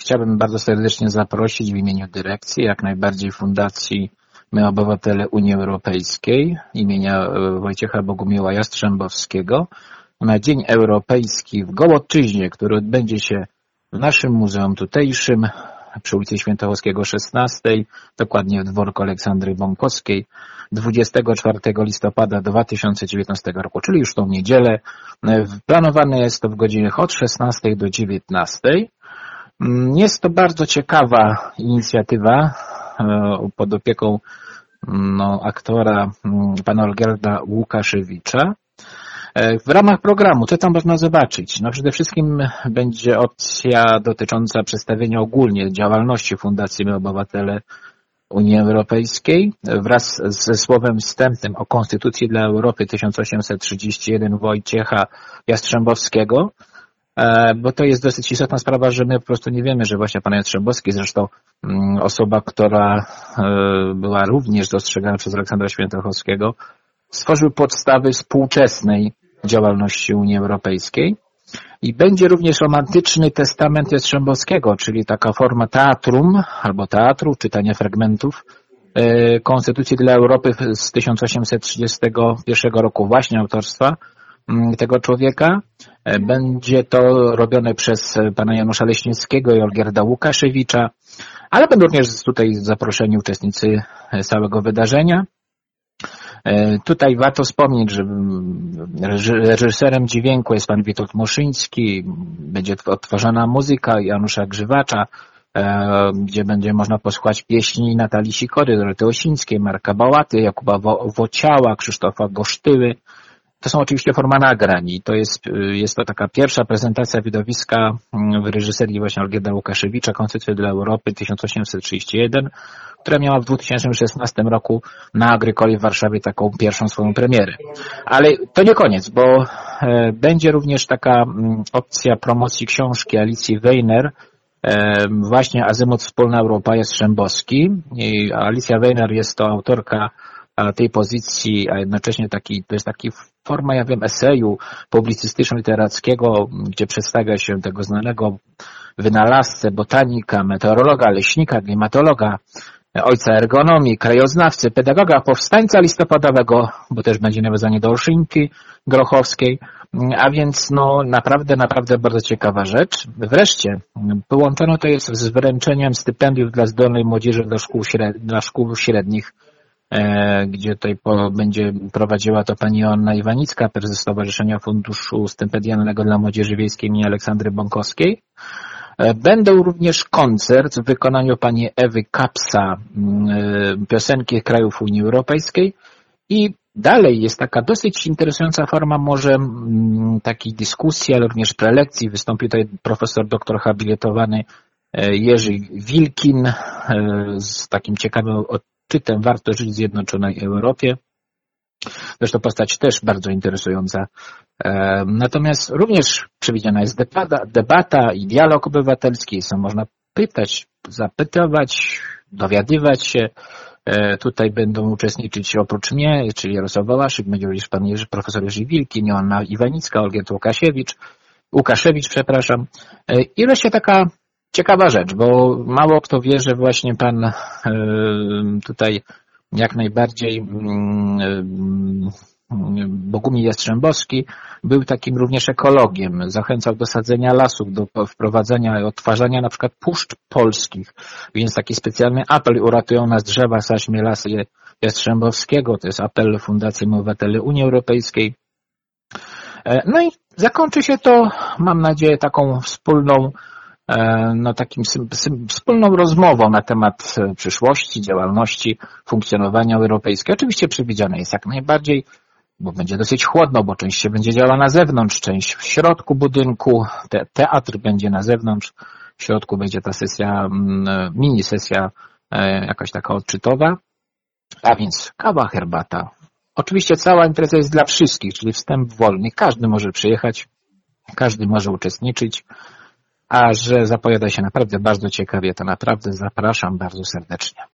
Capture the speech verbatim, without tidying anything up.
chciałbym bardzo serdecznie zaprosić w imieniu dyrekcji, jak najbardziej Fundacji My Obywatele Unii Europejskiej imienia Wojciecha Bogumiła Jastrzębowskiego na Dzień Europejski w Gołoczyźnie, który odbędzie się w naszym muzeum tutejszym przy ulicy Świętochowskiego szesnaście, dokładnie w dworku Aleksandry Bąkowskiej, dwudziestego czwartego listopada dwa tysiące dziewiętnastego roku, czyli już tą niedzielę. Planowane jest to w godzinach od szesnastej do dziewiętnastej. Jest to bardzo ciekawa inicjatywa pod opieką no, aktora pana Olgierda Łukaszewicza. W ramach programu, co tam można zobaczyć? No przede wszystkim będzie opcja dotycząca przedstawienia ogólnie działalności Fundacji My Obywatele Unii Europejskiej wraz ze słowem wstępnym o Konstytucji dla Europy tysiąc osiemset trzydzieści jeden Wojciecha Jastrzębowskiego, bo to jest dosyć istotna sprawa, że my po prostu nie wiemy, że właśnie pan Jastrzębowski, zresztą osoba, która była również dostrzegana przez Aleksandra Świętochowskiego, stworzył podstawy współczesnej działalności Unii Europejskiej. I będzie również romantyczny testament Jastrzębowskiego, czyli taka forma teatrum albo teatru, czytania fragmentów Konstytucji dla Europy z tysiąc osiemset trzydziestego pierwszego roku, właśnie autorstwa tego człowieka. Będzie to robione przez pana Janusza Leśnickiego i Olgierda Łukaszewicza, ale będą również tutaj zaproszeni uczestnicy całego wydarzenia. Tutaj warto wspomnieć, że reżyserem dźwięku jest pan Witold Moszyński, będzie odtworzona muzyka Janusza Grzywacza, gdzie będzie można posłuchać pieśni Natalii Sikory, Doroty Osińskiej, Marka Bałaty, Jakuba Wociała, Krzysztofa Gosztyły. To są oczywiście forma nagrań i to jest, jest to taka pierwsza prezentacja widowiska w reżyserii właśnie Olgierda Łukaszewicza, Konstytucja dla Europy tysiąc osiemset trzydzieści jeden, która miała w dwa tysiące szesnastym roku na Agrykoli w Warszawie taką pierwszą swoją premierę. Ale to nie koniec, bo będzie również taka opcja promocji książki Alicji Weiner, właśnie Azymut Wspólna Europa Jastrzębowski. I Alicja Weiner jest to autorka tej pozycji, a jednocześnie taki, to jest taki forma, ja wiem, eseju publicystyczno-literackiego, gdzie przedstawia się tego znanego wynalazcę, botanika, meteorologa, leśnika, klimatologa, ojca ergonomii, krajoznawcy, pedagoga, powstańca listopadowego, bo też będzie nawiązanie do Olszynki Grochowskiej, a więc no naprawdę, naprawdę bardzo ciekawa rzecz. Wreszcie połączono to jest z wręczeniem stypendiów dla zdolnej młodzieży do szkół, średnich, dla szkół średnich, gdzie tutaj po, będzie prowadziła to pani Joanna Iwanicka, prezes Stowarzyszenia Funduszu Stypendialnego dla Młodzieży Wiejskiej im. Aleksandry Bąkowskiej. Będą również koncert w wykonaniu pani Ewy Kapsa, piosenki krajów Unii Europejskiej i dalej jest taka dosyć interesująca forma może takiej dyskusji, ale również prelekcji. Wystąpił tutaj profesor doktor habilitowany Jerzy Wilkin z takim ciekawym odczytem Warto żyć w Zjednoczonej Europie. Zresztą postać też bardzo interesująca. Natomiast również przewidziana jest debata, debata i dialog obywatelski. Są można pytać, zapytywać, dowiadywać się. Tutaj będą uczestniczyć oprócz mnie, czyli Jarosław Wałaszyk, będzie również pan Jerzy, profesor Jerzy Wilkin, Joanna Iwanicka, Olgierd Łukasiewicz, Łukaszewicz, przepraszam. I wreszcie taka ciekawa rzecz, bo mało kto wie, że właśnie pan tutaj jak najbardziej Bogumił Jastrzębowski był takim również ekologiem. Zachęcał do sadzenia lasów, do wprowadzenia i odtwarzania na przykład puszcz polskich. Więc taki specjalny apel Uratują nas drzewa, saśmy lasy Jastrzębowskiego. To jest apel Fundacji My Obywatele Unii Europejskiej. No i zakończy się to, mam nadzieję, taką wspólną no takim wspólną rozmową na temat przyszłości, działalności, funkcjonowania europejskiego. Oczywiście przewidziane jest jak najbardziej, bo będzie dosyć chłodno, bo część się będzie działała na zewnątrz, część w środku budynku, te, teatr będzie na zewnątrz, w środku będzie ta sesja, mini sesja jakaś taka odczytowa, a więc kawa, herbata. Oczywiście cała impreza jest dla wszystkich, czyli wstęp wolny, każdy może przyjechać, każdy może uczestniczyć. A że zapowiada się naprawdę bardzo ciekawie, to naprawdę zapraszam bardzo serdecznie.